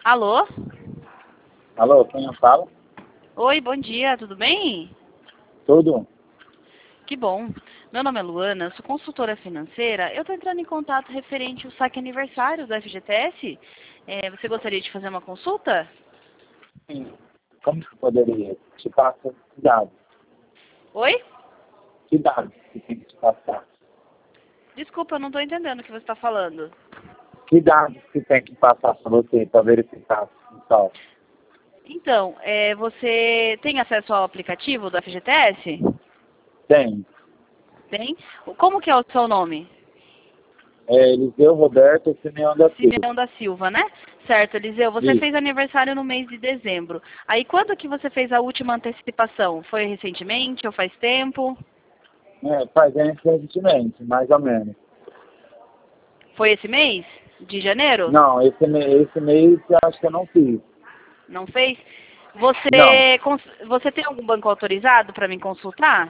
Alô? Alô, quem eu falo? Oi, bom dia, tudo bem? Tudo? Que bom. Meu nome é Luana, eu sou consultora financeira. Eu estou entrando em contato referente ao saque aniversário do FGTS. Você gostaria de fazer uma consulta? Sim. Como que eu poderia te passar que dados? Oi? Que dados que tem que te passar? Desculpa, eu não estou entendendo o que você está falando. Que dados que tem que passar para você para verificar o saldo? Então, você tem acesso ao aplicativo do FGTS? Tem. Tem? Como que é o seu nome? Eliseu Roberto Simeão da Silva. Simeão da Silva, né? Certo, Eliseu, você Isso. fez aniversário no mês de dezembro. Aí, quando que você fez a última antecipação? Foi recentemente ou faz tempo? Fazendo recentemente, mais ou menos. Foi esse mês? De janeiro? Não, esse mês eu acho que eu não fiz. Não fez? Não. Você tem algum banco autorizado para me consultar?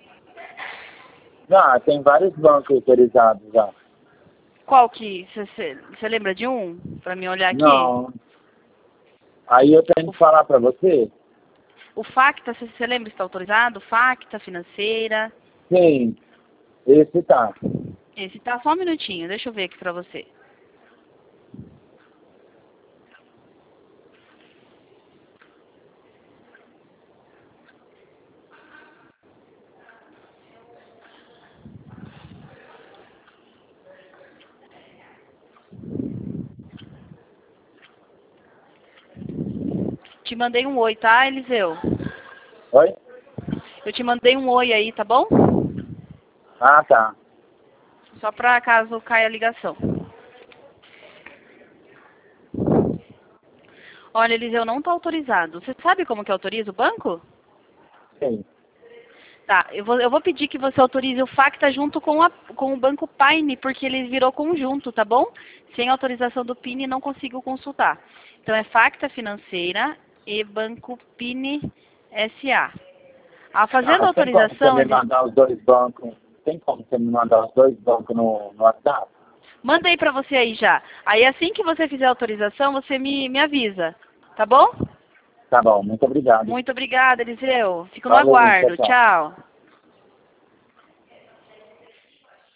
Não, tem vários bancos autorizados já. Qual que? Você lembra de um? Para me olhar aqui? Não. Aí eu tenho que falar para você? O Facta, você lembra se está autorizado? Facta, financeira. Sim, esse tá. Esse tá, só um minutinho, deixa eu ver aqui para você. Te mandei um oi, tá, Eliseu? Oi? Eu te mandei um oi aí, tá bom? Ah, tá. Só para caso caia a ligação. Olha, Eliseu, não tá autorizado. Você sabe como que autoriza o banco? Sim. Tá, eu vou pedir que você autorize o Facta junto com o Banco Paine, porque ele virou conjunto, tá bom? Sem autorização do PIN não consigo consultar. Então é Facta Financeira e Banco Pine SA. Fazendo a Tem como você autorização, me mandar os dois bancos? Tem como você me mandar os dois bancos no WhatsApp? mandei pra você aí já. Aí assim que você fizer a autorização, você me avisa, tá bom? Tá bom, muito obrigado. Muito obrigada, Eliseu. Fico no Falou, tchau, aguardo. tchau. Tchau.